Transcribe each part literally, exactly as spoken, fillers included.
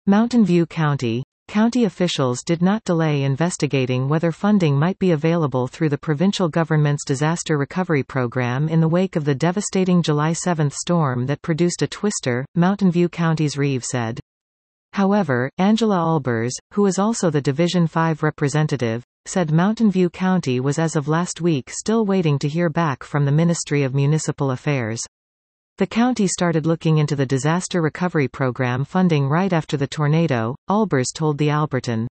Mountain View County. County officials did not delay investigating whether funding might be available through the provincial government's disaster recovery program in the wake of the devastating July seventh storm that produced a twister, Mountain View County's Reeve said. However, Angela Albers, who is also the Division five representative, said Mountain View County was as of last week still waiting to hear back from the Ministry of Municipal Affairs. The county started looking into the disaster recovery program funding right after the tornado, Albers told the Albertan.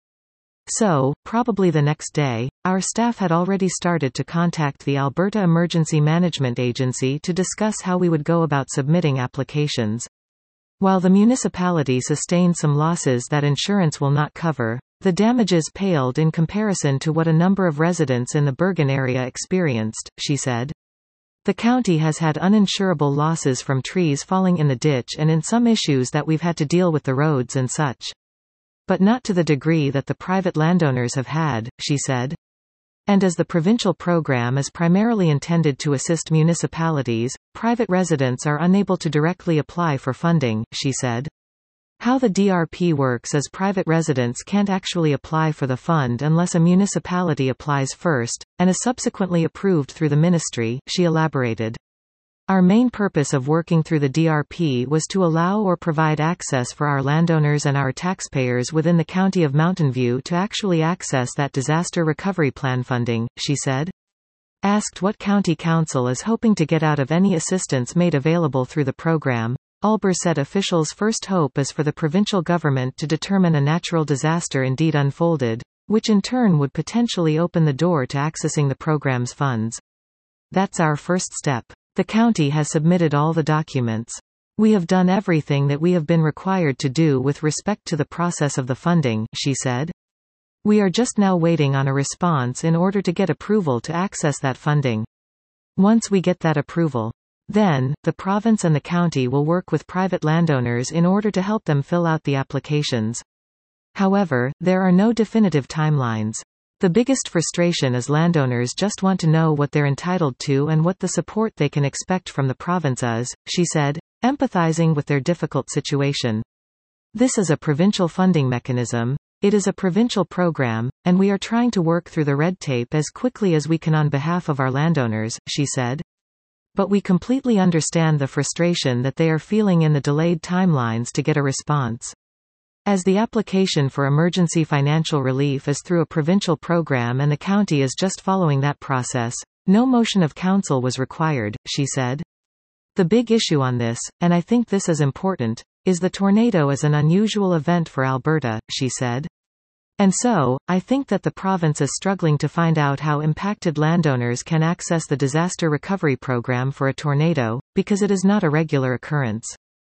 So, probably the next day, our staff had already started to contact the Alberta Emergency Management Agency to discuss how we would go about submitting applications. While the municipality sustained some losses that insurance will not cover, the damages paled in comparison to what a number of residents in the Bergen area experienced, she said. The county has had uninsurable losses from trees falling in the ditch and in some issues that we've had to deal with the roads and such. But not to the degree that the private landowners have had, she said. And as the provincial program is primarily intended to assist municipalities, private residents are unable to directly apply for funding, she said. How the D R P works is private residents can't actually apply for the fund unless a municipality applies first, and is subsequently approved through the ministry, she elaborated. Our main purpose of working through the D R P was to allow or provide access for our landowners and our taxpayers within the county of Mountain View to actually access that disaster recovery plan funding, she said. Asked what county council is hoping to get out of any assistance made available through the program, Albers said officials' first hope is for the provincial government to determine a natural disaster indeed unfolded, which in turn would potentially open the door to accessing the program's funds. That's our first step. The county has submitted all the documents. We have done everything that we have been required to do with respect to the process of the funding, she said. We are just now waiting on a response in order to get approval to access that funding. Once we get that approval, then, the province and the county will work with private landowners in order to help them fill out the applications. However, there are no definitive timelines. The biggest frustration is landowners just want to know what they're entitled to and what the support they can expect from the province is, she said, empathizing with their difficult situation. This is a provincial funding mechanism. It is a provincial program, and we are trying to work through the red tape as quickly as we can on behalf of our landowners, she said. But we completely understand the frustration that they are feeling in the delayed timelines to get a response. As the application for emergency financial relief is through a provincial program and the county is just following that process, no motion of council was required, she said. The big issue on this, and I think this is important, is the tornado is an unusual event for Alberta, she said. And so, I think that the province is struggling to find out how impacted landowners can access the disaster recovery program for a tornado, because it is not a regular occurrence.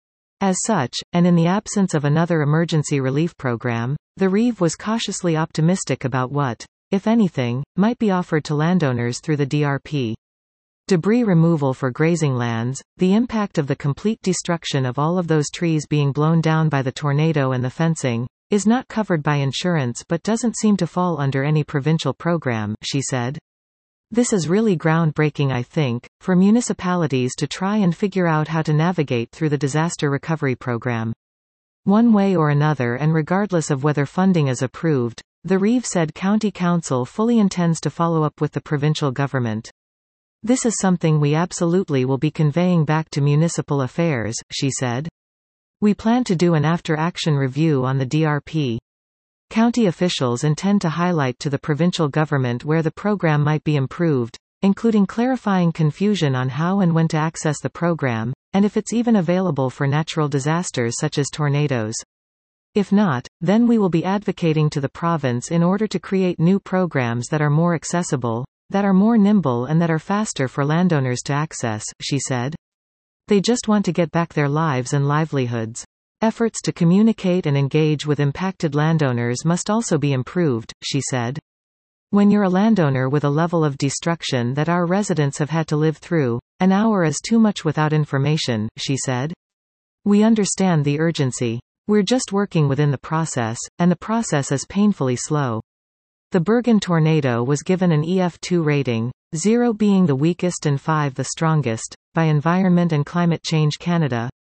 As such, and in the absence of another emergency relief program, the Reeve was cautiously optimistic about what, if anything, might be offered to landowners through the D R P. Debris removal for grazing lands, the impact of the complete destruction of all of those trees being blown down by the tornado and the fencing, is not covered by insurance but doesn't seem to fall under any provincial program, she said. This is really groundbreaking, I think, for municipalities to try and figure out how to navigate through the disaster recovery program. One way or another, and regardless of whether funding is approved, the Reeve said County Council fully intends to follow up with the provincial government. This is something we absolutely will be conveying back to municipal affairs, she said. We plan to do an after-action review on the D R P. County officials intend to highlight to the provincial government where the program might be improved, including clarifying confusion on how and when to access the program, and if it's even available for natural disasters such as tornadoes. If not, then we will be advocating to the province in order to create new programs that are more accessible, that are more nimble and that are faster for landowners to access, she said. They just want to get back their lives and livelihoods. Efforts to communicate and engage with impacted landowners must also be improved, she said. When you're a landowner with a level of destruction that our residents have had to live through, an hour is too much without information, she said. We understand the urgency. We're just working within the process, and the process is painfully slow. The Bergen tornado was given an E F two rating, zero being the weakest and five the strongest, by Environment and Climate Change Canada,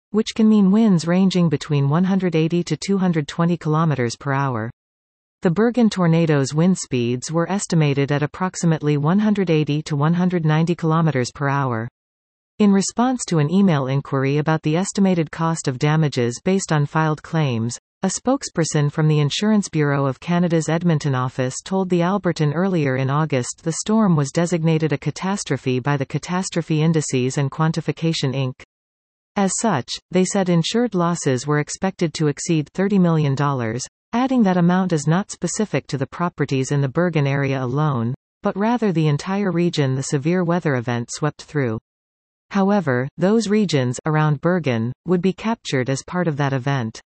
which can mean winds ranging between one hundred eighty to two hundred twenty kilometers per hour. The Bergen tornado's wind speeds were estimated at approximately one hundred eighty to one hundred ninety kilometers per hour. In response to an email inquiry about the estimated cost of damages based on filed claims, a spokesperson from the Insurance Bureau of Canada's Edmonton office told the Albertan earlier in August the storm was designated a catastrophe by the Catastrophe Indices and Quantification Incorporated. As such, they said insured losses were expected to exceed thirty million dollars, adding that amount is not specific to the properties in the Bergen area alone, but rather the entire region the severe weather event swept through. However, those regions around Bergen would be captured as part of that event.